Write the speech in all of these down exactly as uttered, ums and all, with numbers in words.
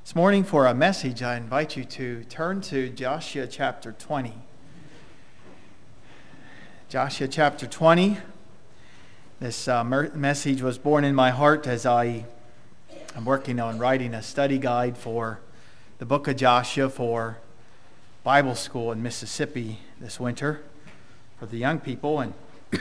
This morning for a message, I invite you to turn to Joshua chapter twenty. Joshua chapter twenty. This uh, mer- message was born in my heart as I am working on writing a study guide for the book of Joshua for Bible school in Mississippi this winter for the young people. And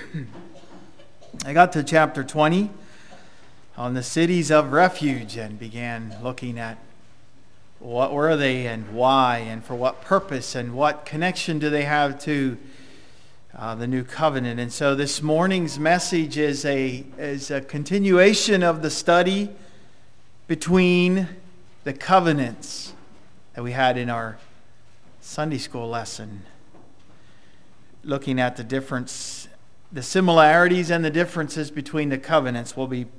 I got to chapter twenty on the cities of refuge and began looking at what were they and why and for what purpose and what connection do they have to uh, the new covenant. And so this morning's message is a is a continuation of the study between the covenants that we had in our Sunday school lesson, looking at the difference, the similarities and the differences between the covenants will be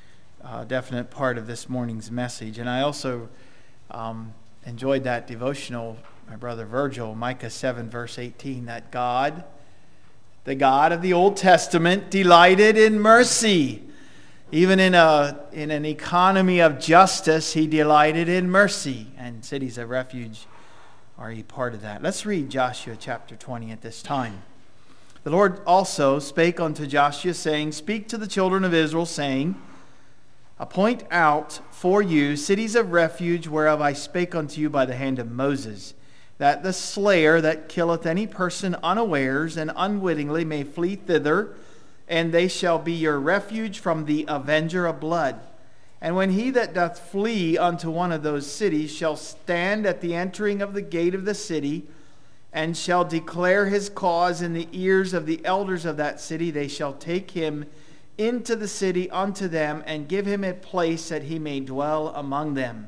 a definite part of this morning's message. And I also Um, enjoyed that devotional, my brother Virgil, Micah seven verse eighteen, that God, the God of the Old Testament, delighted in mercy. Even in a in an economy of justice, he delighted in mercy, and cities of refuge are a part of that. Let's read Joshua chapter twenty at this time. The Lord also spake unto Joshua, saying, Speak to the children of Israel, saying, Appoint out for you cities of refuge, whereof I spake unto you by the hand of Moses, that the slayer that killeth any person unawares and unwittingly may flee thither, and they shall be your refuge from the avenger of blood. And when he that doth flee unto one of those cities shall stand at the entering of the gate of the city, and shall declare his cause in the ears of the elders of that city, they shall take him into the city unto them, and give him a place that he may dwell among them.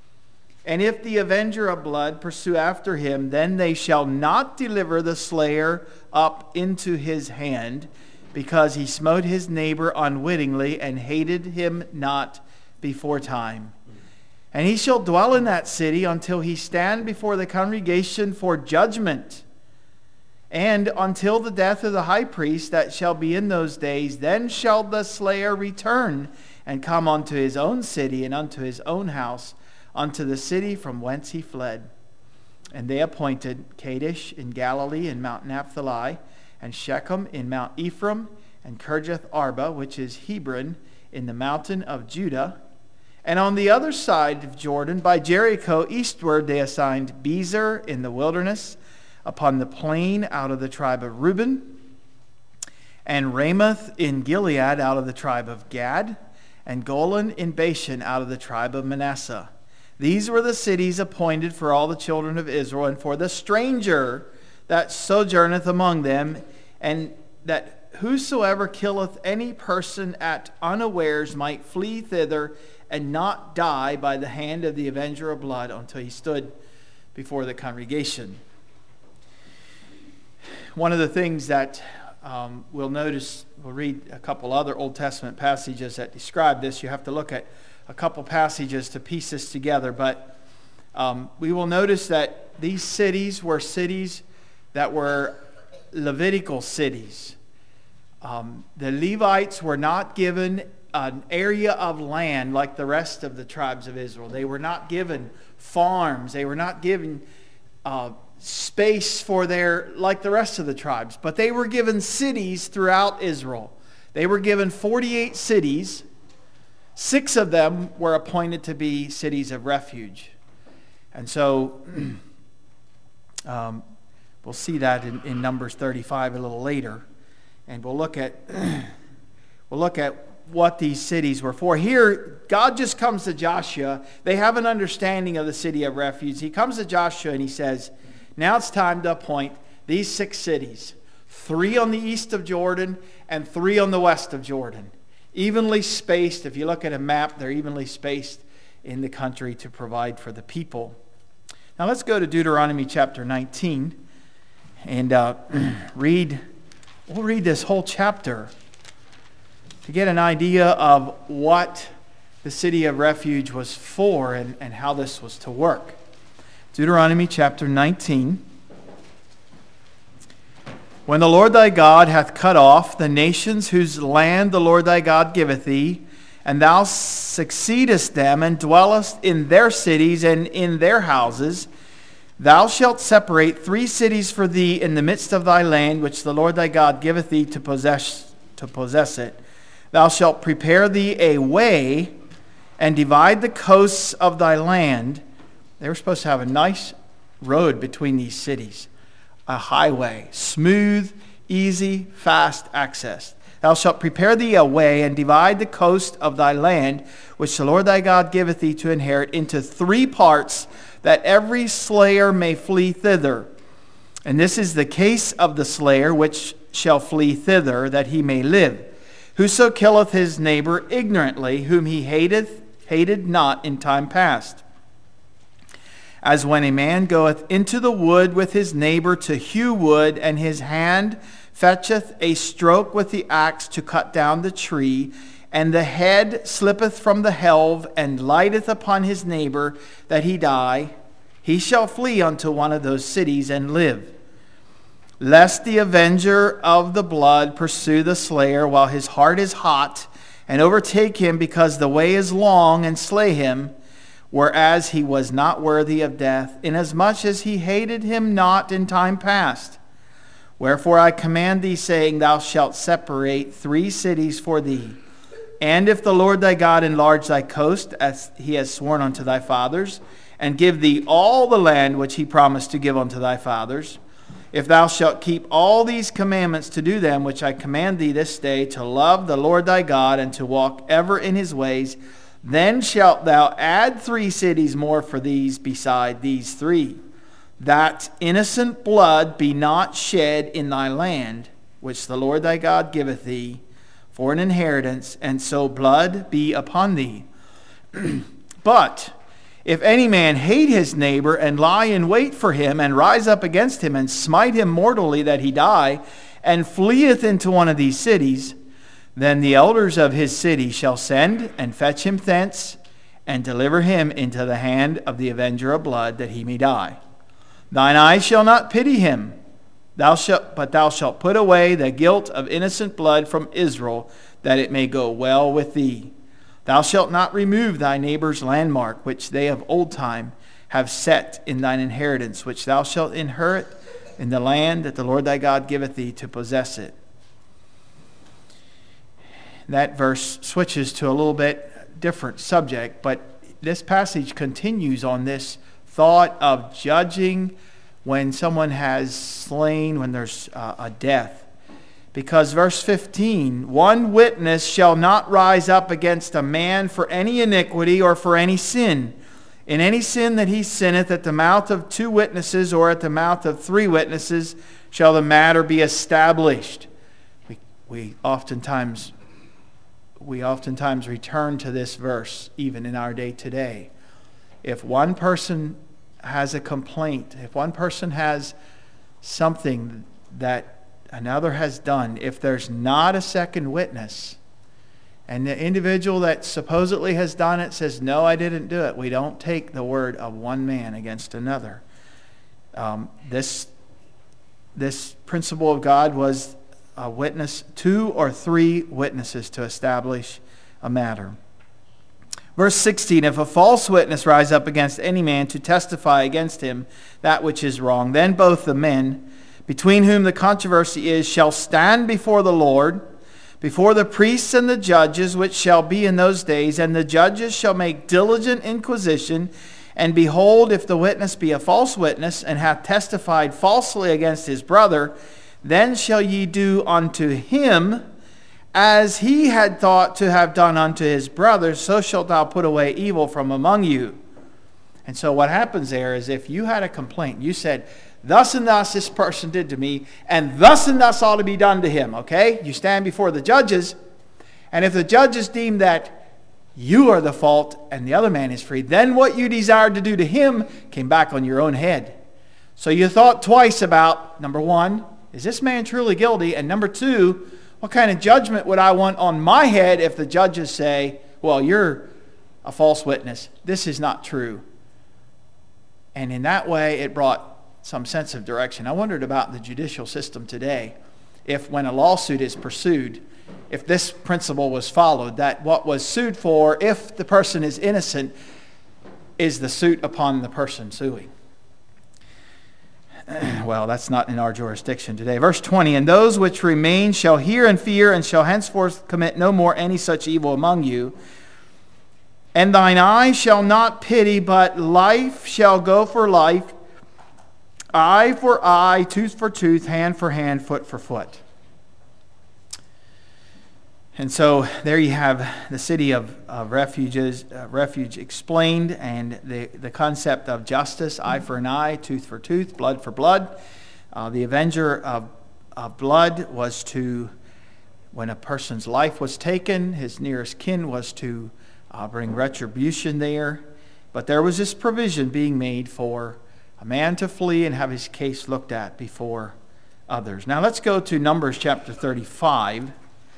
And if the avenger of blood pursue after him, then they shall not deliver the slayer up into his hand, because he smote his neighbor unwittingly, and hated him not before time. And he shall dwell in that city until he stand before the congregation for judgment, and until the death of the high priest that shall be in those days. Then shall the slayer return and come unto his own city and unto his own house, unto the city from whence he fled. And they appointed Kadesh in Galilee and Mount Naphtali, and Shechem in Mount Ephraim, and Kirjath Arba, which is Hebron, in the mountain of Judah. And on the other side of Jordan, by Jericho eastward, they assigned Bezer in the wilderness, upon the plain out of the tribe of Reuben, and Ramoth in Gilead out of the tribe of Gad, and Golan in Bashan out of the tribe of Manasseh. These were the cities appointed for all the children of Israel, and for the stranger that sojourneth among them, and that whosoever killeth any person at unawares might flee thither, and not die by the hand of the avenger of blood, until he stood before the congregation. One of the things that um, we'll notice, we'll read a couple other Old Testament passages that describe this. You have to look at a couple passages to piece this together. But um, we will notice that these cities were cities that were Levitical cities. Um, the Levites were not given an area of land like the rest of the tribes of Israel. They were not given farms. They were not given Uh, space for their, like the rest of the tribes. But they were given cities throughout Israel. They were given forty-eight cities. Six of them were appointed to be cities of refuge. And so um, we'll see that in, in Numbers thirty-five a little later. And we'll look at we'll look at what these cities were for. Here, God just comes to Joshua. They have an understanding of the city of refuge. He comes to Joshua and he says, now it's time to appoint these six cities, three on the east of Jordan and three on the west of Jordan, evenly spaced. If you look at a map, they're evenly spaced in the country to provide for the people. Now let's go to Deuteronomy chapter nineteen and uh, read. We'll read this whole chapter to get an idea of what the city of refuge was for and, and how this was to work. Deuteronomy chapter nineteen. When the Lord thy God hath cut off the nations whose land the Lord thy God giveth thee, and thou succeedest them, and dwellest in their cities and in their houses, thou shalt separate three cities for thee in the midst of thy land, which the Lord thy God giveth thee to possess, to possess it. Thou shalt prepare thee a way, and divide the coasts of thy land. They were supposed to have a nice road between these cities, a highway, smooth, easy, fast access. Thou shalt prepare thee a way, and divide the coast of thy land, which the Lord thy God giveth thee to inherit, into three parts, that every slayer may flee thither. And this is the case of the slayer which shall flee thither, that he may live. Whoso killeth his neighbor ignorantly, whom he hateth, hated not in time past. As when a man goeth into the wood with his neighbor to hew wood, and his hand fetcheth a stroke with the axe to cut down the tree, and the head slippeth from the helve, and lighteth upon his neighbor, that he die, he shall flee unto one of those cities and live. Lest the avenger of the blood pursue the slayer while his heart is hot, and overtake him because the way is long, and slay him, whereas he was not worthy of death, inasmuch as he hated him not in time past. Wherefore I command thee, saying, Thou shalt separate three cities for thee. And if the Lord thy God enlarge thy coast, as he has sworn unto thy fathers, and give thee all the land which he promised to give unto thy fathers, if thou shalt keep all these commandments to do them, which I command thee this day, to love the Lord thy God, and to walk ever in his ways, then shalt thou add three cities more for these beside these three, that innocent blood be not shed in thy land, which the Lord thy God giveth thee for an inheritance, and so blood be upon thee. But if any man hate his neighbor, and lie in wait for him, and rise up against him, and smite him mortally that he die, and fleeth into one of these cities, then the elders of his city shall send and fetch him thence, and deliver him into the hand of the avenger of blood, that he may die. Thine eye shall not pity him, thou shalt, but thou shalt put away the guilt of innocent blood from Israel, that it may go well with thee. Thou shalt not remove thy neighbor's landmark, which they of old time have set in thine inheritance, which thou shalt inherit in the land that the Lord thy God giveth thee to possess it. That verse switches to a little bit different subject, but this passage continues on this thought of judging when someone has slain, when there's uh, a death. Because verse fifteen, one witness shall not rise up against a man for any iniquity or for any sin. In any sin that he sinneth, at the mouth of two witnesses or at the mouth of three witnesses shall the matter be established. We, we oftentimes we oftentimes return to this verse even in our day today. If one person has a complaint, if one person has something that another has done, if there's not a second witness, and the individual that supposedly has done it says, no, I didn't do it, we don't take the word of one man against another. Um, this, this principle of God was a witness, two or three witnesses to establish a matter. Verse sixteen, if a false witness rise up against any man to testify against him that which is wrong, then both the men between whom the controversy is shall stand before the Lord, before the priests and the judges, which shall be in those days, and the judges shall make diligent inquisition. And behold, if the witness be a false witness, and hath testified falsely against his brother, then shall ye do unto him as he had thought to have done unto his brother, so shalt thou put away evil from among you. And so what happens there is, if you had a complaint, you said, thus and thus this person did to me, and thus and thus ought to be done to him, okay? You stand before the judges, and if the judges deem that you are the fault and the other man is free, then what you desired to do to him came back on your own head. So you thought twice about, number one, is this man truly guilty? And number two, what kind of judgment would I want on my head if the judges say, well, you're a false witness. This is not true. And in that way, it brought some sense of direction. I wondered about the judicial system today. if when a lawsuit is pursued, if this principle was followed, that what was sued for, if the person is innocent, is the suit upon the person suing. Well, that's not in our jurisdiction today. Verse twenty, and those which remain shall hear and fear, and shall henceforth commit no more any such evil among you. And thine eye shall not pity, but life shall go for life, eye for eye, tooth for tooth, hand for hand, foot for foot. And so there you have the city of, of refuges, uh, refuge explained, and the, the concept of justice, eye for an eye, tooth for tooth, blood for blood. Uh, the avenger of, of blood was to, when a person's life was taken, his nearest kin was to uh, bring retribution there. But there was this provision being made for a man to flee and have his case looked at before others. Now let's go to Numbers chapter thirty-five.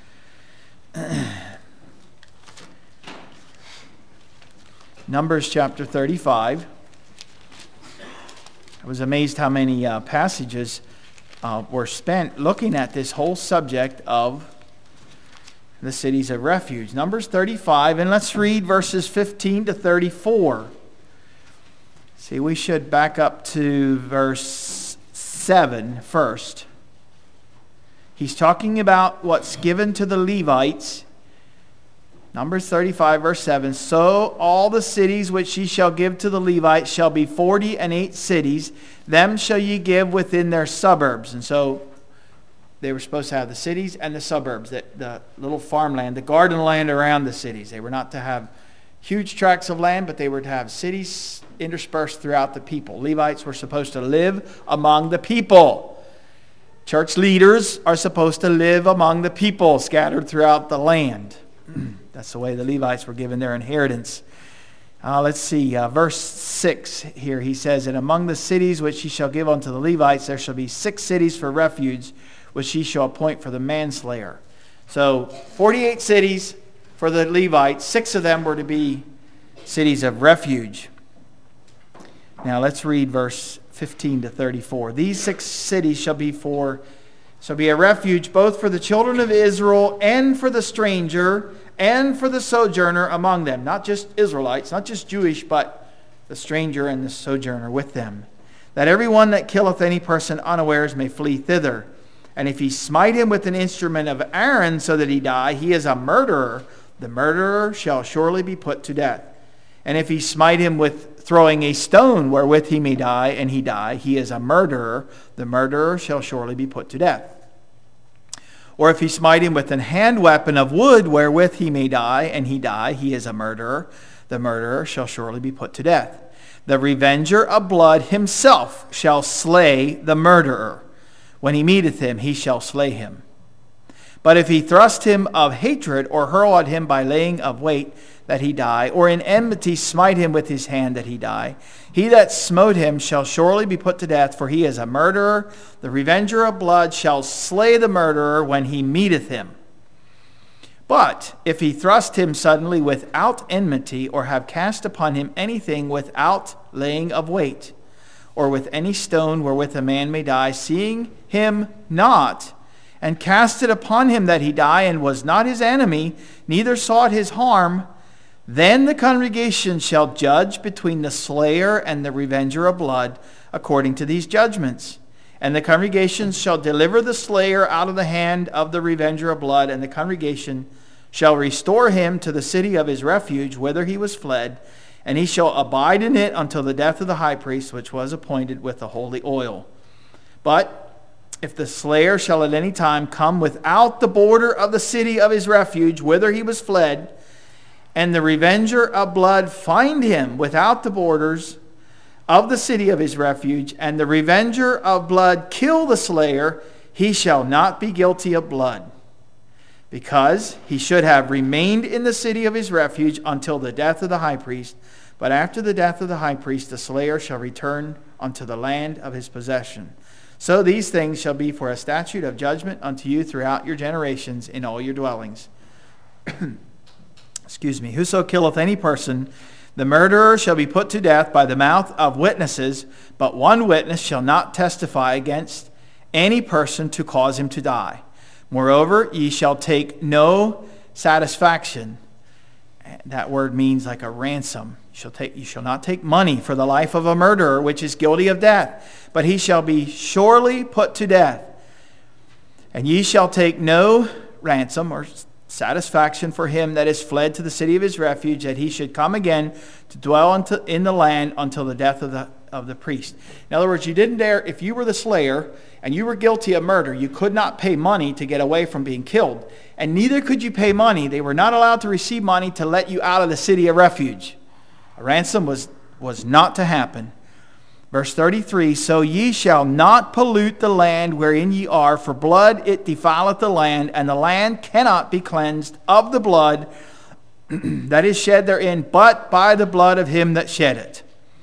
Numbers chapter thirty-five. I was amazed how many uh, passages uh, were spent looking at this whole subject of the cities of refuge. Numbers thirty-five, and let's read verses fifteen to thirty-four. See, we should back up to verse seven first. He's talking about what's given to the Levites. Numbers thirty-five, verse seven. So all the cities which ye shall give to the Levites shall be forty and eight cities. Them shall ye give within their suburbs. And so they were supposed to have the cities and the suburbs, the, the little farmland, the garden land around the cities. They were not to have huge tracts of land, but they were to have cities interspersed throughout the people. Levites were supposed to live among the people. Church leaders are supposed to live among the people scattered throughout the land. That's the way the Levites were given their inheritance. Uh, let's see, uh, verse six here. He says, and among the cities which ye shall give unto the Levites, there shall be six cities for refuge, which ye shall appoint for the manslayer. So forty-eight cities for the Levites. Six of them were to be cities of refuge. Now let's read verse fifteen to thirty-four. These six cities shall be for shall be a refuge both for the children of Israel and for the stranger and for the sojourner among them. Not just Israelites, not just Jewish, but the stranger and the sojourner with them. That every one that killeth any person unawares may flee thither. And if he smite him with an instrument of Aaron so that he die, he is a murderer. The murderer shall surely be put to death. And if he smite him with throwing a stone wherewith he may die, and he die, he is a murderer. The murderer shall surely be put to death. Or if he smite him with an hand weapon of wood wherewith he may die, and he die, he is a murderer. The murderer shall surely be put to death. The revenger of blood himself shall slay the murderer. When he meeteth him, he shall slay him. But if he thrust him of hatred, or hurl at him by laying of weight, that he die, or in enmity smite him with his hand, that he die, he that smote him shall surely be put to death, for he is a murderer. The revenger of blood shall slay the murderer when he meeteth him. But if he thrust him suddenly without enmity, or have cast upon him anything without laying of weight, or with any stone wherewith a man may die, seeing him not, and cast it upon him that he die, and was not his enemy, neither sought his harm, then the congregation shall judge between the slayer and the revenger of blood according to these judgments. And the congregation shall deliver the slayer out of the hand of the revenger of blood, and the congregation shall restore him to the city of his refuge, whither he was fled, and he shall abide in it until the death of the high priest, which was appointed with the holy oil. But if the slayer shall at any time come without the border of the city of his refuge, whither he was fled, and the revenger of blood find him without the borders of the city of his refuge, and the revenger of blood kill the slayer, he shall not be guilty of blood, because he should have remained in the city of his refuge until the death of the high priest. But after the death of the high priest, the slayer shall return unto the land of his possession. So these things shall be for a statute of judgment unto you throughout your generations in all your dwellings. Excuse me. Whoso killeth any person, the murderer shall be put to death by the mouth of witnesses, but one witness shall not testify against any person to cause him to die. Moreover, ye shall take no satisfaction. That word means like a ransom. You shall take, you shall not take money for the life of a murderer, which is guilty of death, but he shall be surely put to death. And ye shall take no ransom or satisfaction for him that is fled to the city of his refuge, that he should come again to dwell in the land until the death of the of the priest. In other words, you didn't dare, if you were the slayer and you were guilty of murder, you could not pay money to get away from being killed. And neither could you pay money. They were not allowed to receive money to let you out of the city of refuge. A ransom was, was not to happen. Verse thirty-three, so ye shall not pollute the land wherein ye are, for blood it defileth the land, and the land cannot be cleansed of the blood that is shed therein, but by the blood of him that shed it.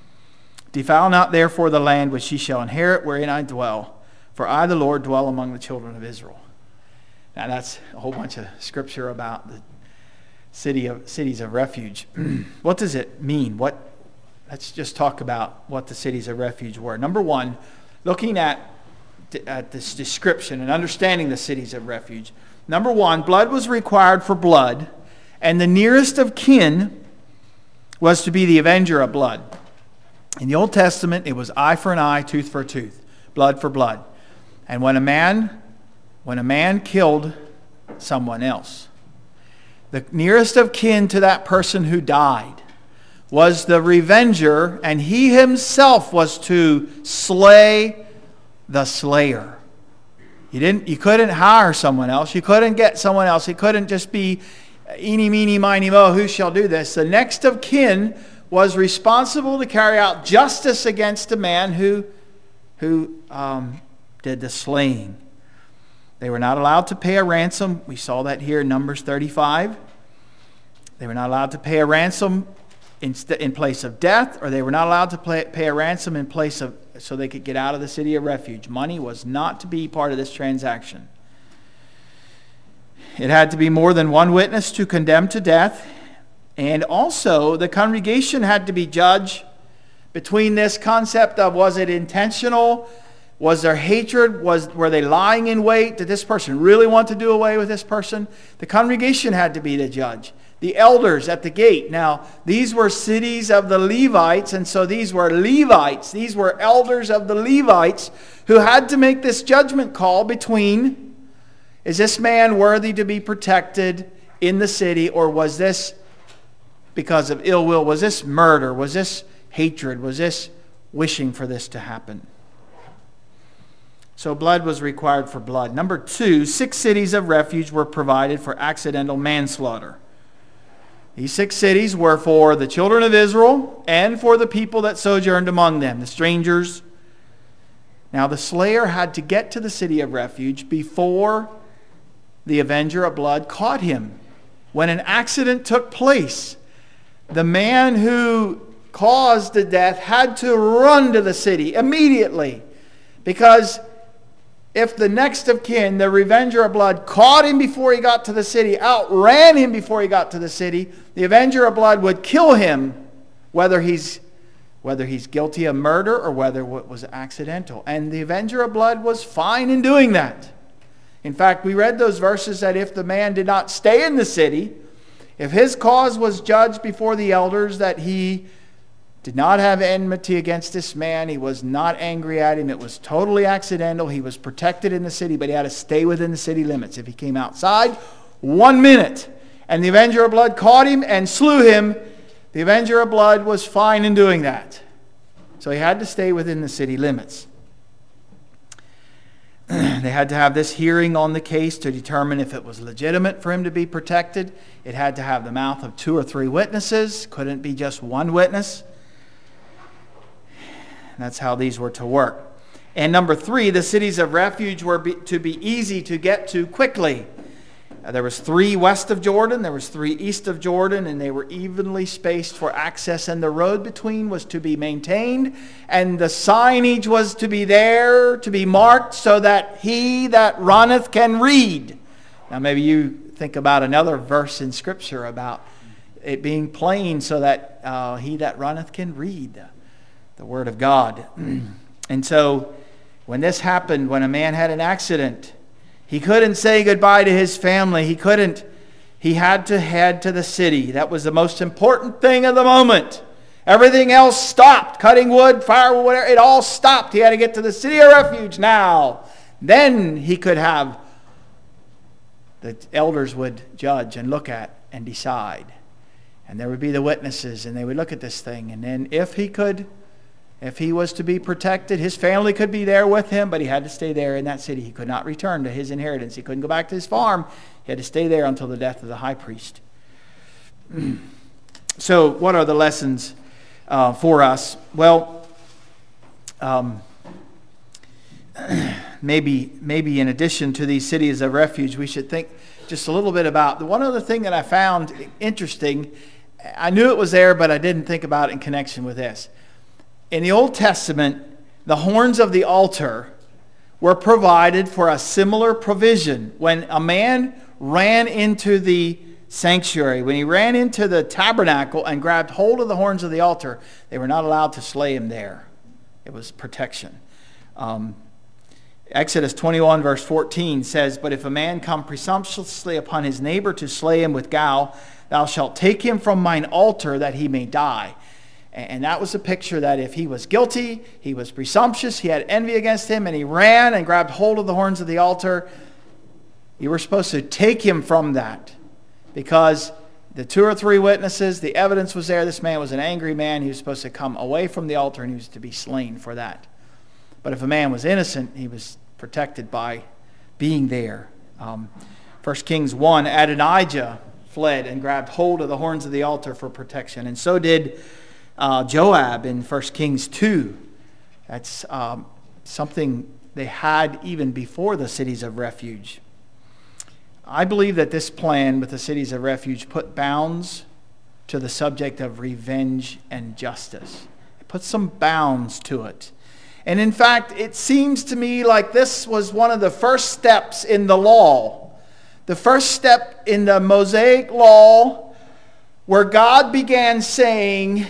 Defile not therefore the land which ye shall inherit, wherein I dwell. For I, the Lord, dwell among the children of Israel. Now that's a whole bunch of scripture about the city of cities of refuge. What does it mean? What? Let's just talk about what the cities of refuge were. Number one, looking at, at this description and understanding the cities of refuge. Number one, blood was required for blood, and the nearest of kin was to be the avenger of blood. In the Old Testament, it was eye for an eye, tooth for a tooth, blood for blood. And when a man, when a man killed someone else, the nearest of kin to that person who died was the revenger, and he himself was to slay the slayer. You didn't, you couldn't hire someone else. You couldn't get someone else. It couldn't just be eeny, meeny, miny, mo, who shall do this? The next of kin was responsible to carry out justice against a man who, who um, did the slaying. They were not allowed to pay a ransom. We saw that here in Numbers thirty-five. They were not allowed to pay a ransom in, in place of death, or they were not allowed to pay, pay a ransom in place of, so they could get out of the city of refuge. Money was not to be part of this transaction. It had to be more than one witness to condemn to death. And also, the congregation had to be judged between this concept of, was it intentional? Was there hatred? Was, were they lying in wait? Did this person really want to do away with this person? The congregation had to be the judge. The elders at the gate. Now, these were cities of the Levites, and so these were Levites. These were elders of the Levites who had to make this judgment call between, is this man worthy to be protected in the city, or was this because of ill will? Was this murder? Was this hatred? Was this wishing for this to happen? So blood was required for blood. Number two, six cities of refuge were provided for accidental manslaughter. These six cities were for the children of Israel and for the people that sojourned among them, the strangers. Now the slayer had to get to the city of refuge before the avenger of blood caught him. When an accident took place, the man who caused the death had to run to the city immediately, because if the next of kin, the revenger of blood, caught him before he got to the city, outran him before he got to the city, the avenger of blood would kill him, whether he's whether he's guilty of murder or whether it was accidental. And the avenger of blood was fine in doing that. In fact, we read those verses that if the man did not stay in the city, if his cause was judged before the elders, that he did not have enmity against this man, he was not angry at him, it was totally accidental, he was protected in the city, but he had to stay within the city limits. If he came outside, one minute, and the avenger of blood caught him and slew him, the avenger of blood was fine in doing that. So he had to stay within the city limits. They had to have this hearing on the case to determine if it was legitimate for him to be protected. It had to have the mouth of two or three witnesses. Couldn't be just one witness. That's how these were to work. And number three, the cities of refuge were be, to be easy to get to quickly. Uh, there was three west of Jordan, there was three east of Jordan, and they were evenly spaced for access, and the road between was to be maintained, and the signage was to be there, to be marked, so that he that runneth can read. Now maybe you think about another verse in Scripture about it being plain so that uh, he that runneth can read the Word of God. And so When this happened, when a man had an accident, he couldn't say goodbye to his family. He couldn't. He had to head to the city. That was the most important thing of the moment. Everything else stopped. Cutting wood, firewood, whatever, it all stopped. He had to get to the city of refuge now. Then he could have, the elders would judge and look at and decide. And there would be the witnesses, and they would look at this thing. And then if he could, if he was to be protected, his family could be there with him, but he had to stay there in that city. He could not return to his inheritance. He couldn't go back to his farm. He had to stay there until the death of the high priest. So what are the lessons uh, for us? Well, um, maybe, maybe in addition to these cities of refuge, we should think just a little bit about the one other thing that I found interesting. I knew it was there, but I didn't think about it in connection with this. In the Old Testament, the horns of the altar were provided for a similar provision. When a man ran into the sanctuary, when he ran into the tabernacle and grabbed hold of the horns of the altar, they were not allowed to slay him there. It was protection. Um, Exodus twenty-one verse fourteen says, "But if a man come presumptuously upon his neighbor to slay him with gall, thou shalt take him from mine altar that he may die." And that was a picture that if he was guilty, he was presumptuous, he had envy against him, and he ran and grabbed hold of the horns of the altar, you were supposed to take him from that. Because the two or three witnesses, the evidence was there. This man was an angry man. He was supposed to come away from the altar, and he was to be slain for that. But if a man was innocent, he was protected by being there. Um, First Kings one, Adonijah fled and grabbed hold of the horns of the altar for protection. And so did uh, Joab in First Kings two. That's um, something they had even before the cities of refuge. I believe that this plan with the cities of refuge put bounds to the subject of revenge and justice. It put some bounds to it. And in fact, it seems to me like this was one of the first steps in the law. The first step in the Mosaic law where God began saying,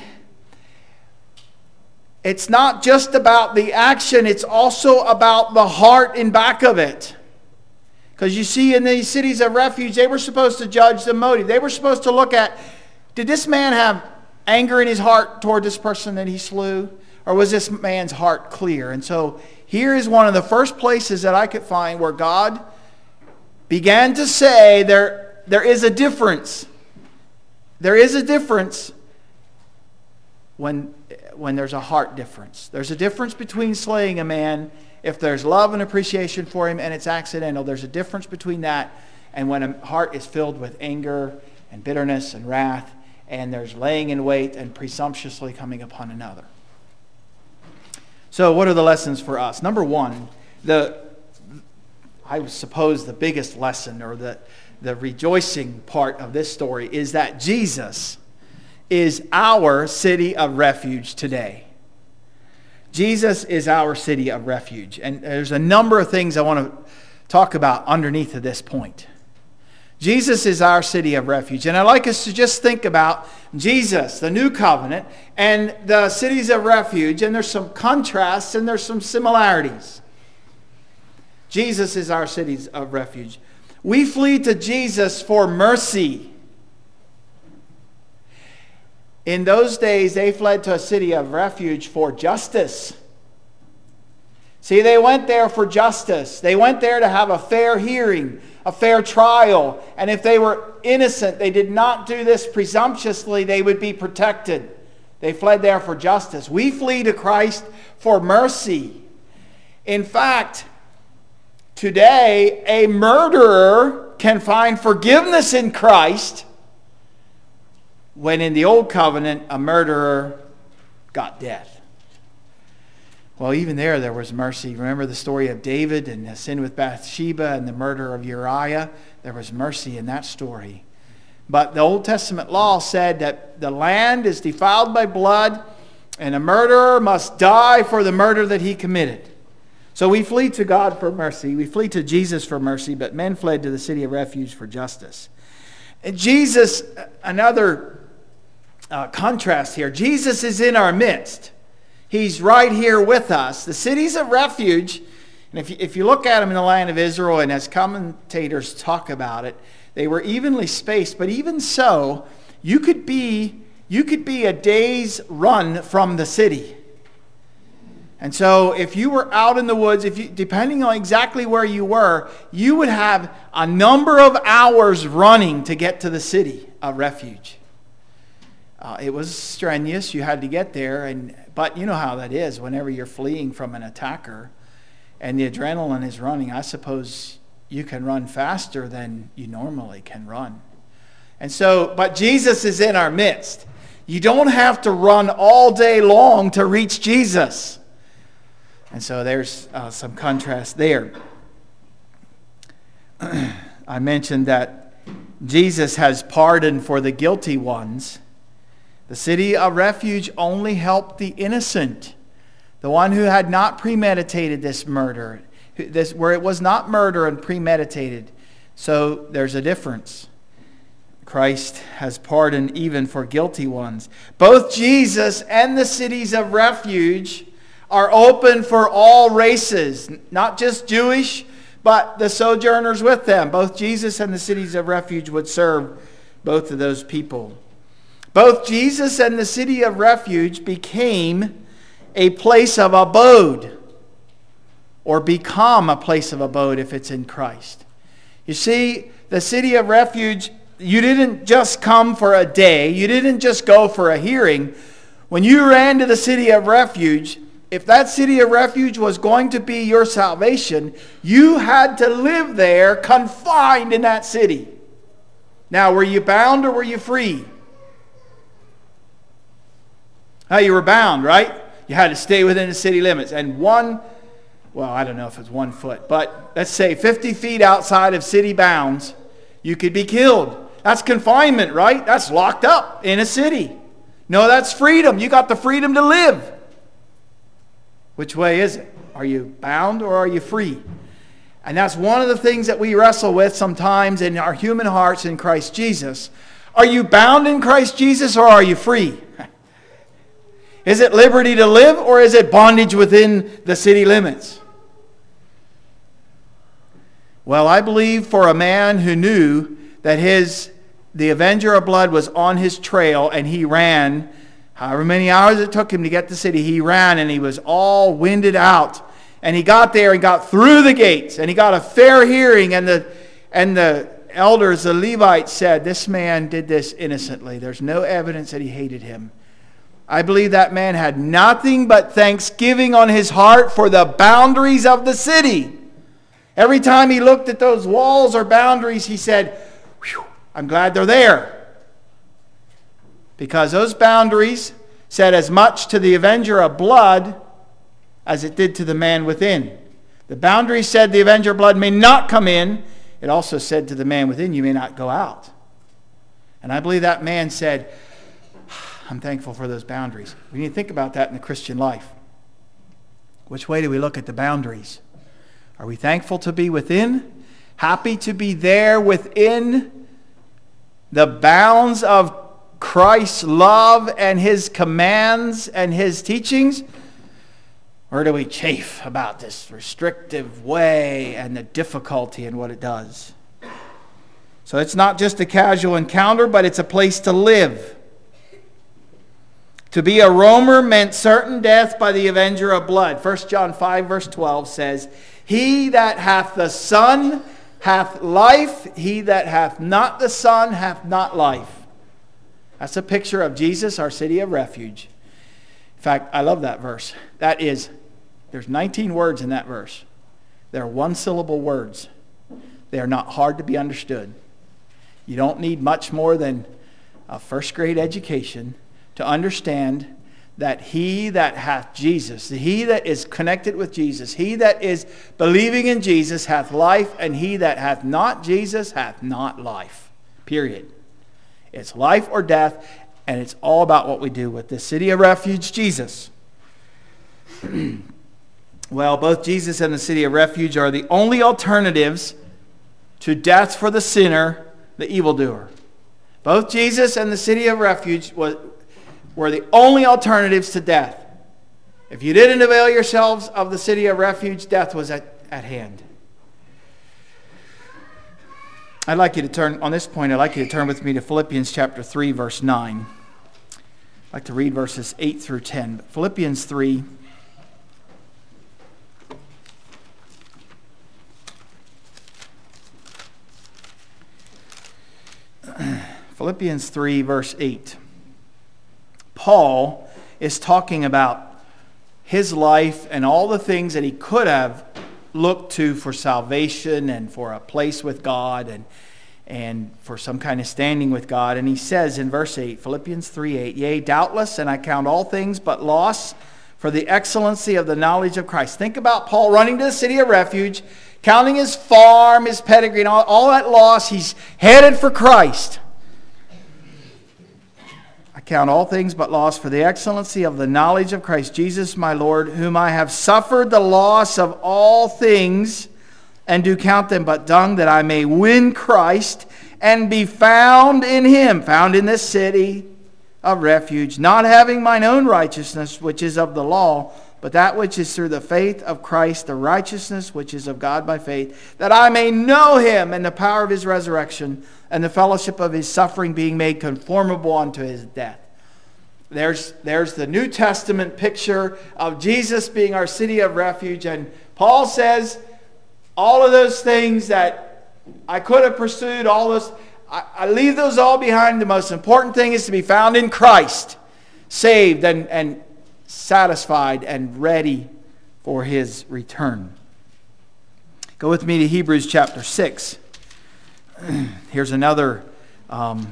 it's not just about the action, it's also about the heart in back of it. Because you see, in these cities of refuge, they were supposed to judge the motive. They were supposed to look at, did this man have anger in his heart toward this person that he slew? Or was this man's heart clear? And so here is one of the first places that I could find where God began to say there, there is a difference. There is a difference when, when there's a heart difference. There's a difference between slaying a man if there's love and appreciation for him and it's accidental. There's a difference between that and when a heart is filled with anger and bitterness and wrath, and there's laying in wait and presumptuously coming upon another. So what are the lessons for us? Number one, the I suppose the biggest lesson, or the, the rejoicing part of this story, is that Jesus is our city of refuge today. Jesus is our city of refuge. And there's a number of things I want to talk about underneath of this point. Jesus is our city of refuge. And I'd like us to just think about Jesus, the new covenant, and the cities of refuge. And there's some contrasts and there's some similarities. Jesus is our cities of refuge. We flee to Jesus for mercy. In those days, they fled to a city of refuge for justice. See, they went there for justice. They went there to have a fair hearing, a fair trial. And if they were innocent, they did not do this presumptuously, they would be protected. They fled there for justice. We flee to Christ for mercy. In fact, today, a murderer can find forgiveness in Christ, when in the old covenant, a murderer got death. Well, even there, there was mercy. Remember the story of David and the sin with Bathsheba and the murder of Uriah? There was mercy in that story. But the Old Testament law said that the land is defiled by blood, and a murderer must die for the murder that he committed. So we flee to God for mercy. We flee to Jesus for mercy, but men fled to the city of refuge for justice. And Jesus, another uh, contrast here, Jesus is in our midst. He He's right here with us. The cities of refuge, and if you, if you look at them in the land of Israel, and as commentators talk about it, they were evenly spaced. But even so, you could be you could be a day's run from the city. And so if you were out in the woods, if you, depending on exactly where you were, you would have a number of hours running to get to the city of refuge. Uh, it was strenuous. You had to get there. and But you know how that is whenever you're fleeing from an attacker and the adrenaline is running. I suppose you can run faster than you normally can run. And so, but Jesus is in our midst. You don't have to run all day long to reach Jesus. And so there's uh, some contrast there. I mentioned that Jesus has pardon for the guilty ones. The city of refuge only helped the innocent, the one who had not premeditated this murder, this, where it was not murder and premeditated. So there's a difference. Christ has pardon even for guilty ones. Both Jesus and the cities of refuge are open for all races, not just Jewish, but the sojourners with them. Both Jesus and the cities of refuge would serve both of those people. Both Jesus and the city of refuge became a place of abode, or become a place of abode if it's in Christ. You see, the city of refuge, you didn't just come for a day. You didn't just go for a hearing. When you ran to the city of refuge, if that city of refuge was going to be your salvation, you had to live there confined in that city. Now, were you bound or were you free? Oh, you were bound, right? You had to stay within the city limits. And one, well, I don't know if it's one foot, but let's say fifty feet outside of city bounds, you could be killed. That's confinement, right? That's locked up in a city. No, that's freedom. You got the freedom to live. Which way is it? Are you bound or are you free? And that's one of the things that we wrestle with sometimes in our human hearts in Christ Jesus. Are you bound in Christ Jesus or are you free? Is it liberty to live or is it bondage within the city limits? Well, I believe for a man who knew that his the Avenger of Blood was on his trail and he ran, however many hours it took him to get to the city, he ran and he was all winded out. And he got there and got through the gates and he got a fair hearing, and the and the elders, the Levites, said, this man did this innocently. There's no evidence that he hated him. I believe that man had nothing but thanksgiving on his heart for the boundaries of the city. Every time he looked at those walls or boundaries, he said, "Whew, I'm glad they're there." Because those boundaries said as much to the Avenger of Blood as it did to the man within. The boundary said the Avenger of Blood may not come in. It also said to the man within, you may not go out. And I believe that man said, I'm thankful for those boundaries. We need to think about that in the Christian life. Which way do we look at the boundaries? Are we thankful to be within? Happy to be there within the bounds of Christ's love and His commands and His teachings? Or do we chafe about this restrictive way and the difficulty in what it does? So it's not just a casual encounter, but it's a place to live. To be a roamer meant certain death by the Avenger of Blood. First John five verse twelve says, He that hath the Son hath life, he that hath not the Son hath not life. That's a picture of Jesus, our city of refuge. In fact, I love that verse. That is, there's nineteen words in that verse. They're one-syllable words. They are not hard to be understood. You don't need much more than a first-grade education to understand that he that hath Jesus, he that is connected with Jesus, he that is believing in Jesus hath life, and he that hath not Jesus hath not life. Period. It's life or death, and it's all about what we do with the city of refuge, Jesus. Well, both Jesus and the city of refuge are the only alternatives to death for the sinner, the evildoer. Both Jesus and the city of refuge was, were the only alternatives to death. If you didn't avail yourselves of the city of refuge, death was at, at hand. I'd like you to turn, on this point, I'd like you to turn with me to Philippians chapter three, verse nine. I'd like to read verses eight through ten. Philippians three. Philippians three, verse eight. Paul is talking about his life and all the things that he could have looked to for salvation and for a place with God and, and for some kind of standing with God. And he says in verse eight, Philippians three eight, Yea, doubtless, and I count all things but loss for the excellency of the knowledge of Christ. Think about Paul running to the city of refuge, counting his farm, his pedigree, and all, all that loss. He's headed for Christ. Count all things but loss for the excellency of the knowledge of Christ Jesus my Lord, whom I have suffered the loss of all things, and do count them but dung, that I may win Christ and be found in him, found in this city of refuge, not having mine own righteousness, which is of the law, but that which is through the faith of Christ, the righteousness which is of God by faith, that I may know him and the power of his resurrection, and the fellowship of his suffering, being made conformable unto his death. There's, there's the New Testament picture of Jesus being our city of refuge. And Paul says, all of those things that I could have pursued, all those, I, I leave those all behind. The most important thing is to be found in Christ, saved and, and satisfied and ready for his return. Go with me to Hebrews chapter six. Here's another, um,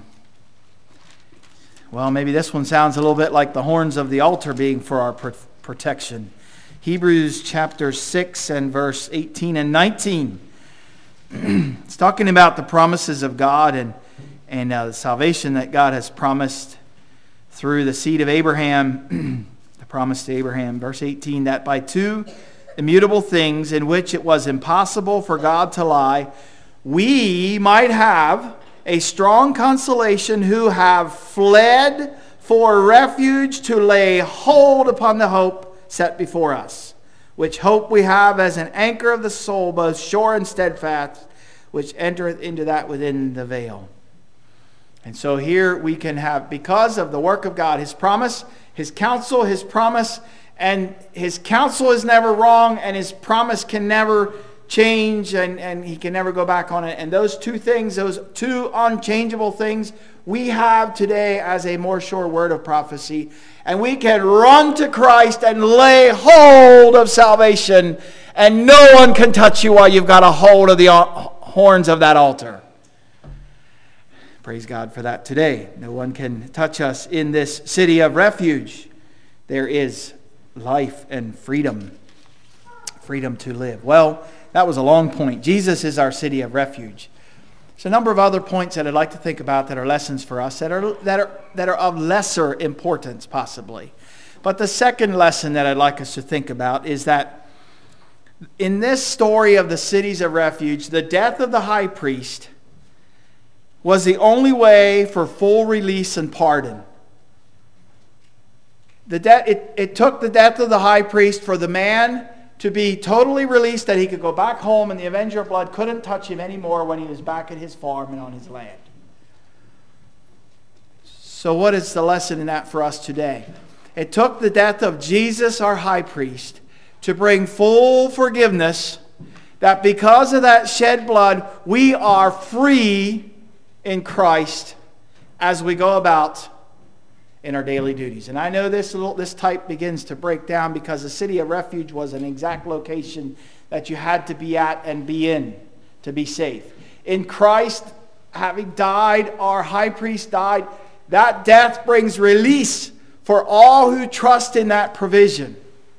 well, maybe this one sounds a little bit like the horns of the altar being for our pr- protection. Hebrews chapter six and verse eighteen and nineteen. It's talking about the promises of God and, and uh, the salvation that God has promised through the seed of Abraham. The promise to Abraham. Verse eighteen, that by two immutable things in which it was impossible for God to lie, we might have a strong consolation, who have fled for refuge to lay hold upon the hope set before us, which hope we have as an anchor of the soul, both sure and steadfast, which entereth into that within the veil. And so here we can have, because of the work of God, his promise, his counsel, his promise, and his counsel is never wrong, and his promise can never change, and, and he can never go back on it. And those two things, those two unchangeable things, we have today as a more sure word of prophecy. And we can run to Christ and lay hold of salvation, and no one can touch you while you've got a hold of the horns of that altar. Praise God for that today. No one can touch us in this city of refuge. There is life and freedom. Freedom to live. Well, that was a long point. Jesus is our city of refuge. There's a number of other points that I'd like to think about that are lessons for us, that are, that are, that are of lesser importance, possibly. But the second lesson that I'd like us to think about is that in this story of the cities of refuge, the death of the high priest was the only way for full release and pardon. The de- it, it took the death of the high priest for the man to be totally released, that he could go back home, and the avenger of blood couldn't touch him anymore when he was back at his farm and on his land. So what is the lesson in that for us today? It took the death of Jesus, our high priest, to bring full forgiveness, that because of that shed blood, we are free in Christ as we go about in our daily duties. And I know this little this type begins to break down, because the city of refuge was an exact location that you had to be at and be in to be safe. In Christ, having died, our high priest died, that death brings release for all who trust in that provision.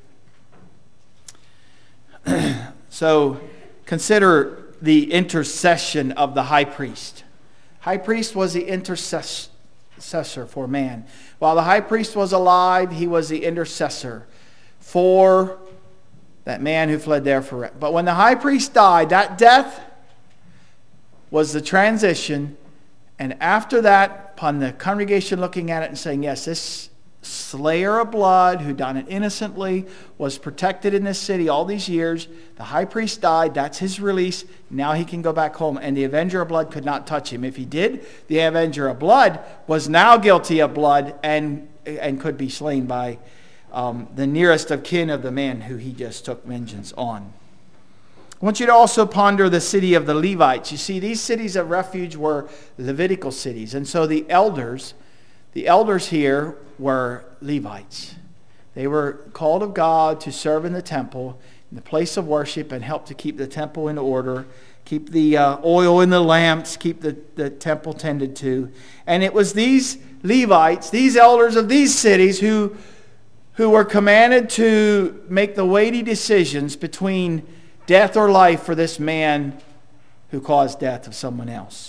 So consider the intercession of the high priest. High priest was the intercessor for man. While the high priest was alive, he was the intercessor for that man who fled there for it. But when the high priest died, that death was the transition. And after that, upon the congregation looking at it and saying, yes, this slayer of blood, who done it innocently, was protected in this city all these years. The high priest died. That's his release. Now he can go back home. And the avenger of blood could not touch him. If he did, the avenger of blood was now guilty of blood and, and could be slain by um, the nearest of kin of the man who he just took vengeance on. I want you to also ponder the city of the Levites. You see, these cities of refuge were Levitical cities. And so the elders, the elders here were Levites. They were called of God to serve in the temple, in the place of worship, and help to keep the temple in order, keep the uh, oil in the lamps, keep the, the temple tended to. And it was these Levites, these elders of these cities, who, who were commanded to make the weighty decisions between death or life for this man who caused death of someone else.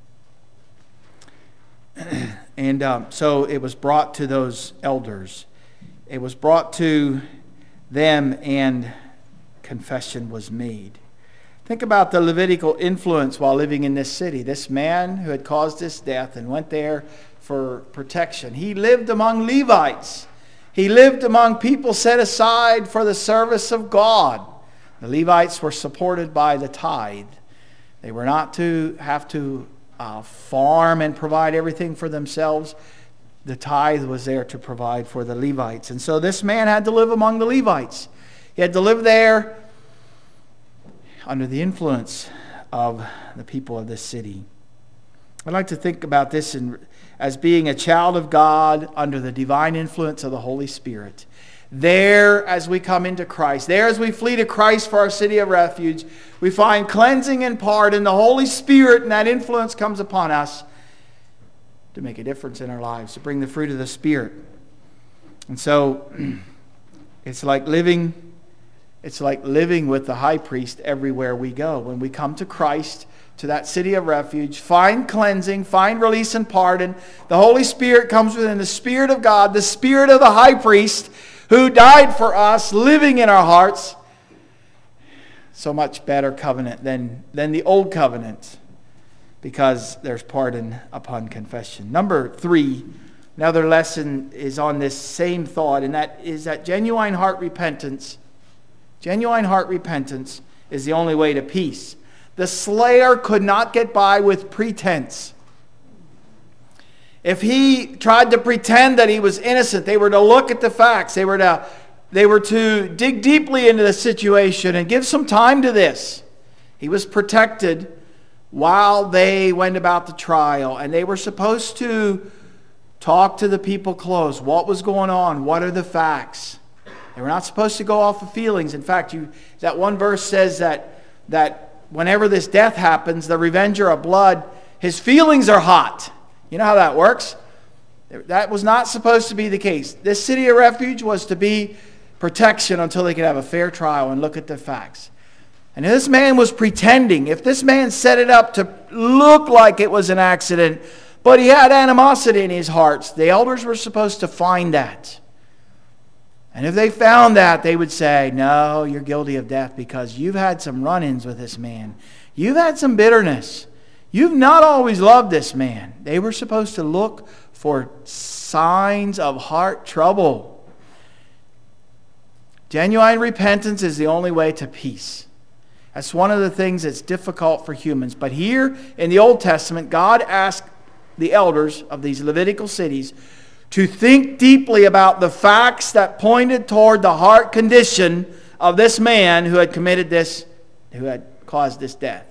And um, so it was brought to those elders. It was brought to them, and confession was made. Think about the Levitical influence while living in this city. This man who had caused this death and went there for protection. He lived among Levites. He lived among people set aside for the service of God. The Levites were supported by the tithe. They were not to have to uh, farm and provide everything for themselves. The tithe was there to provide for the Levites. And so this man had to live among the Levites. He had to live there under the influence of the people of this city. I'd like to think about this in, as being a child of God under the divine influence of the Holy Spirit. There, as we come into Christ, there as we flee to Christ for our city of refuge, we find cleansing and pardon. The Holy Spirit and that influence comes upon us to make a difference in our lives, to bring the fruit of the Spirit. And so it's like living, it's like living with the high priest everywhere we go. When we come to Christ, to that city of refuge, find cleansing, find release and pardon. The Holy Spirit comes within, the Spirit of God, the Spirit of the high priest, who died for us, living in our hearts. So much better covenant than, than the old covenant, because there's pardon upon confession. Number three, another lesson is on this same thought, and that is that genuine heart repentance, genuine heart repentance is the only way to peace. The slayer could not get by with pretense. If he tried to pretend that he was innocent, they were to look at the facts. They were to, they were to dig deeply into the situation and give some time to this. He was protected while they went about the trial, and they were supposed to talk to the people close. What was going on? What are the facts? They were not supposed to go off of feelings. In fact, you, that one verse says that, that whenever this death happens, the revenger of blood, his feelings are hot. You know how that works? That was not supposed to be the case. This city of refuge was to be protection until they could have a fair trial and look at the facts. And this man was pretending. If this man set it up to look like it was an accident, but he had animosity in his heart, the elders were supposed to find that. And if they found that, they would say, no, you're guilty of death because you've had some run-ins with this man. You've had some bitterness. You've not always loved this man. They were supposed to look for signs of heart trouble. Genuine repentance is the only way to peace. That's one of the things that's difficult for humans. But here in the Old Testament, God asked the elders of these Levitical cities to think deeply about the facts that pointed toward the heart condition of this man who had committed this, who had caused this death.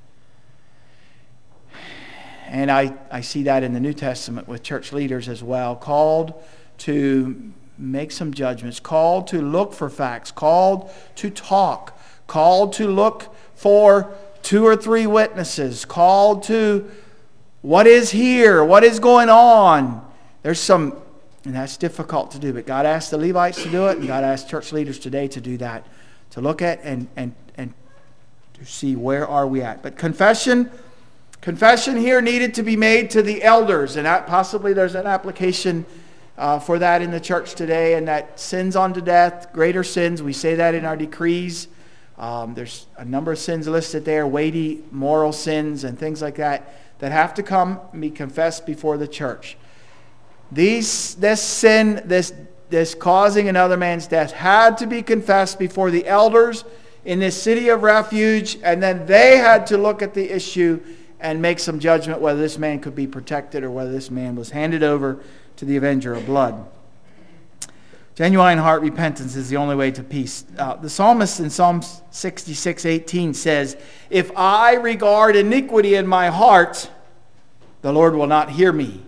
And I, I see that in the New Testament with church leaders as well, called to make some judgments, called to look for facts, called to talk, called to look for two or three witnesses, called to what is here, what is going on. There's some, and that's difficult to do, but God asked the Levites to do it, and God asked church leaders today to do that, to look at and, and, and to see where are we at. But confession... Confession here needed to be made to the elders, and that possibly there's an application uh, for that in the church today, and that sins unto death, greater sins, we say that in our decrees. Um, there's a number of sins listed there, weighty moral sins and things like that, that have to come and be confessed before the church. These, this sin, this, this causing another man's death, had to be confessed before the elders in this city of refuge, and then they had to look at the issue and make some judgment whether this man could be protected or whether this man was handed over to the avenger of blood. Genuine heart repentance is the only way to peace. Uh, the psalmist in Psalm sixty-six eighteen says, "If I regard iniquity in my heart, the Lord will not hear me."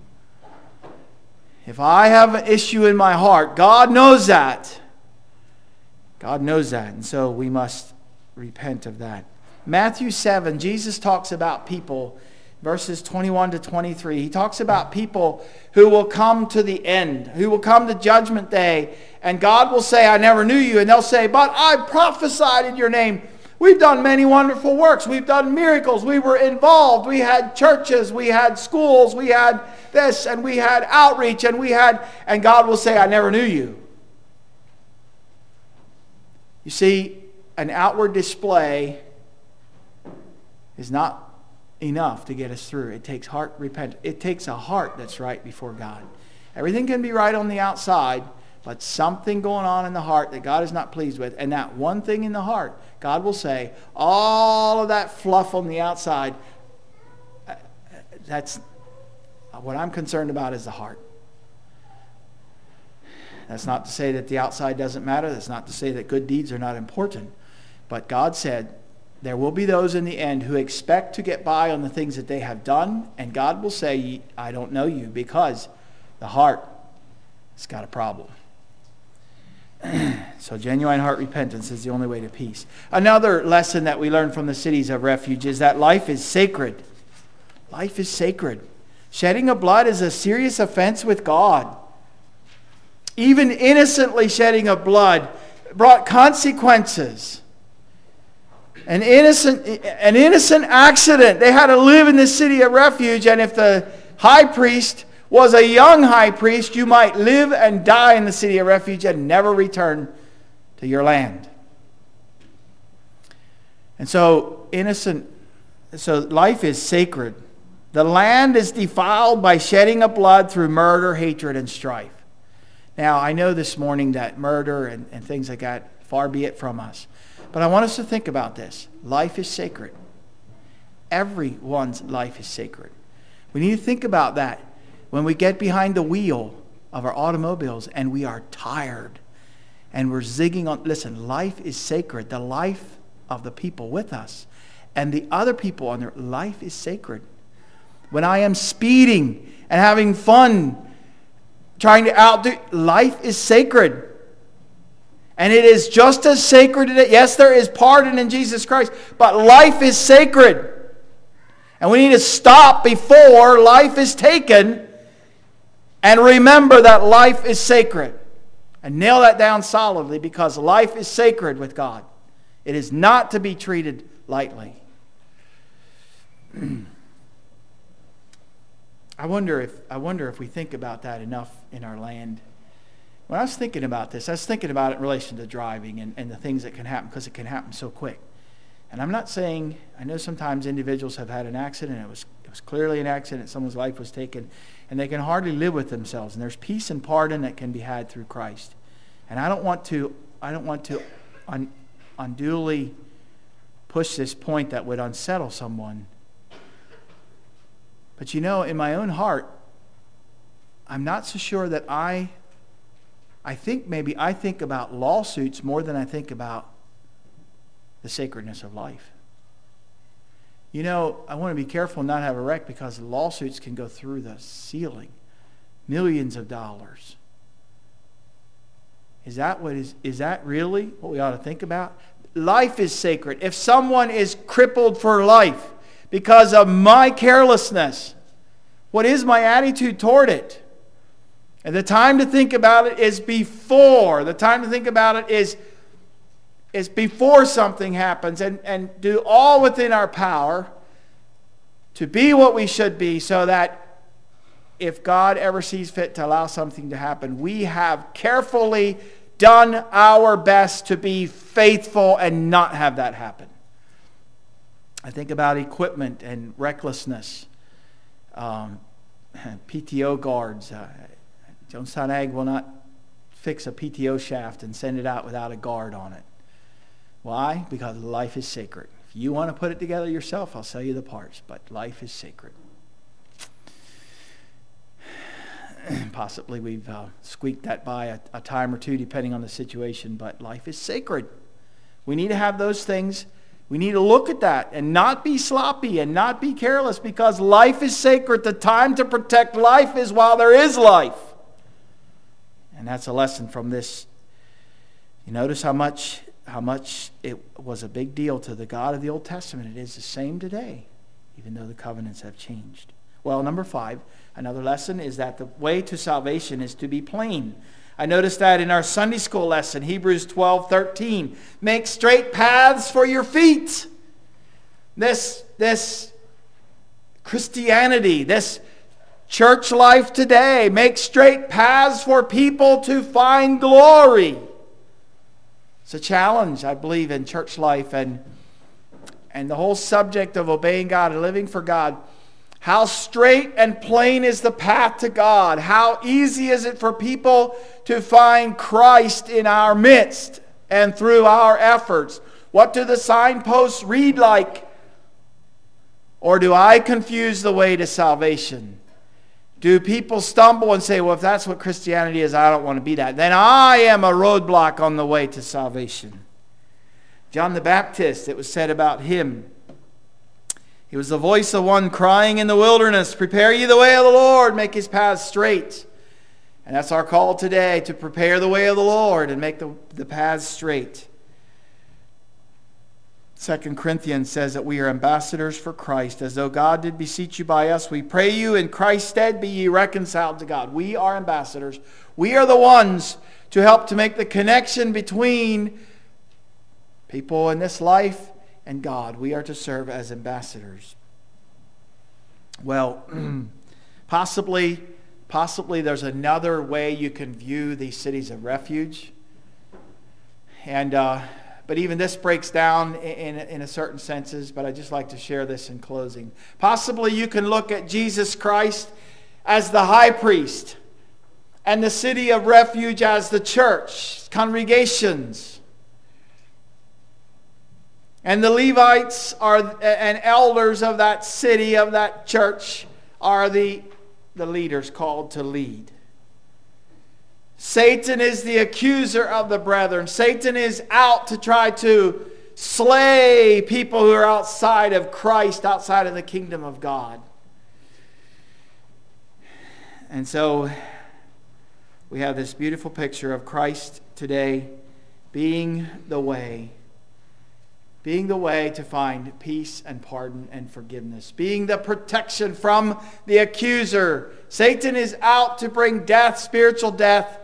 If I have an issue in my heart, God knows that. God knows that, and so we must repent of that. Matthew seven, Jesus talks about people, verses twenty-one to twenty-three. He talks about people who will come to the end, who will come to Judgment Day, and God will say, "I never knew you." And they'll say, "But I prophesied in your name. We've done many wonderful works. We've done miracles. We were involved. We had churches. We had schools. We had this, and we had outreach, and we had..." And God will say, "I never knew you." You see, an outward display is not enough to get us through. It takes heart repentance. It takes a heart that's right before God. Everything can be right on the outside, but something going on in the heart that God is not pleased with, and that one thing in the heart, God will say, all of that fluff on the outside, that's what I'm concerned about is the heart. That's not to say that the outside doesn't matter. That's not to say that good deeds are not important. But God said, there will be those in the end who expect to get by on the things that they have done, and God will say, "I don't know you," because the heart has got a problem. So genuine heart repentance is the only way to peace. Another lesson that we learn from the cities of refuge is that life is sacred. Life is sacred. Shedding of blood is a serious offense with God. Even innocently shedding of blood brought consequences. An innocent, an innocent accident. They had to live in the city of refuge, and if the high priest was a young high priest, you might live and die in the city of refuge and never return to your land. And so, innocent, so life is sacred. The land is defiled by shedding of blood through murder, hatred, and strife. Now, I know this morning that murder and, and things like that, far be it from us. But I want us to think about this. Life is sacred. Everyone's life is sacred. We need to think about that when we get behind the wheel of our automobiles and we are tired and we're zigging on. Listen, life is sacred. The life of the people with us and the other people on their life is sacred. When I am speeding and having fun, trying to outdo, life is sacred. And it is just as sacred. Yes, there is pardon in Jesus Christ, but life is sacred. And we need to stop before life is taken and remember that life is sacred. And nail that down solidly, because life is sacred with God. It is not to be treated lightly. I wonder if I wonder if we think about that enough in our land. When I was thinking about this, I was thinking about it in relation to driving and, and the things that can happen, because it can happen so quick. And I'm not saying, I know sometimes individuals have had an accident, it was, it was clearly an accident, someone's life was taken, and they can hardly live with themselves. And there's peace and pardon that can be had through Christ. And I don't want to, I don't want to un, unduly push this point that would unsettle someone. But you know, in my own heart, I'm not so sure that I I think maybe I think about lawsuits more than I think about the sacredness of life. You know, I want to be careful not to have a wreck, because lawsuits can go through the ceiling. Millions of dollars. Is that what is is that really what we ought to think about? Life is sacred. If someone is crippled for life because of my carelessness, what is my attitude toward it? And the time to think about it is before. The time to think about it is, is before something happens, and, and do all within our power to be what we should be, so that if God ever sees fit to allow something to happen, we have carefully done our best to be faithful and not have that happen. I think about equipment and recklessness. Um, P T O guards. Uh, Jonestown Ag will not fix a P T O shaft and send it out without a guard on it. Why? Because life is sacred. If you want to put it together yourself, I'll sell you the parts, but life is sacred. Possibly we've uh, squeaked that by a, a time or two depending on the situation, but life is sacred. We need to have those things. We need to look at that and not be sloppy and not be careless, because life is sacred. The time to protect life is while there is life. And that's a lesson from this. You notice how much how much it was a big deal to the God of the Old Testament. It is the same today, even though the covenants have changed. Well, number five, another lesson is that the way to salvation is to be plain. I noticed that in our Sunday school lesson, Hebrews twelve thirteen. Make straight paths for your feet. This, this Christianity, this church life today, make straight paths for people to find glory. It's a challenge, I believe, in church life and, and the whole subject of obeying God and living for God. How straight and plain is the path to God? How easy is it for people to find Christ in our midst and through our efforts? What do the signposts read like? Or do I confuse the way to salvation? Do people stumble and say, well, if that's what Christianity is, I don't want to be that. Then I am a roadblock on the way to salvation. John the Baptist, it was said about him, he was the voice of one crying in the wilderness, prepare ye the way of the Lord, make his paths straight. And that's our call today, to prepare the way of the Lord and make the, the paths straight. Second Corinthians says that we are ambassadors for Christ, as though God did beseech you by us. We pray you in Christ's stead, be ye reconciled to God. We are ambassadors. We are the ones to help to make the connection between people in this life and God. We are to serve as ambassadors. Well, possibly, possibly there's another way you can view these cities of refuge. And uh, but even this breaks down in, in, in a certain senses, but I'd just like to share this in closing. Possibly you can look at Jesus Christ as the high priest and the city of refuge as the church, congregations. And the Levites are and elders of that city, of that church, are the, the leaders called to lead. Satan is the accuser of the brethren. Satan is out to try to slay people who are outside of Christ, outside of the kingdom of God. And so we have this beautiful picture of Christ today being the way. Being the way to find peace and pardon and forgiveness. Being the protection from the accuser. Satan is out to bring death, spiritual death.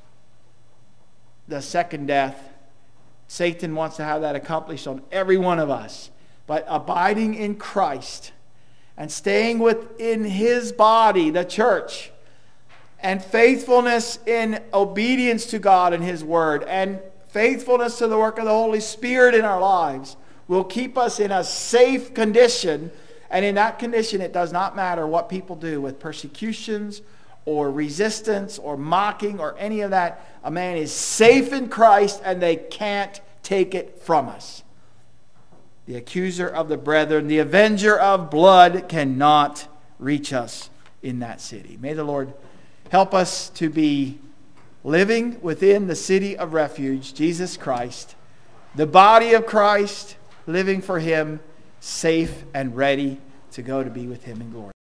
The second death. Satan wants to have that accomplished on every one of us. But abiding in Christ and staying within His body, the church, and faithfulness in obedience to God and His Word, and faithfulness to the work of the Holy Spirit in our lives will keep us in a safe condition. And in that condition, it does not matter what people do with persecutions or resistance or mocking or any of that. A man is safe in Christ and they can't take it from us. The accuser of the brethren, the avenger of blood, cannot reach us in that city. May the Lord help us to be living within the city of refuge, Jesus Christ, the body of Christ, living for Him, safe and ready to go to be with Him in glory.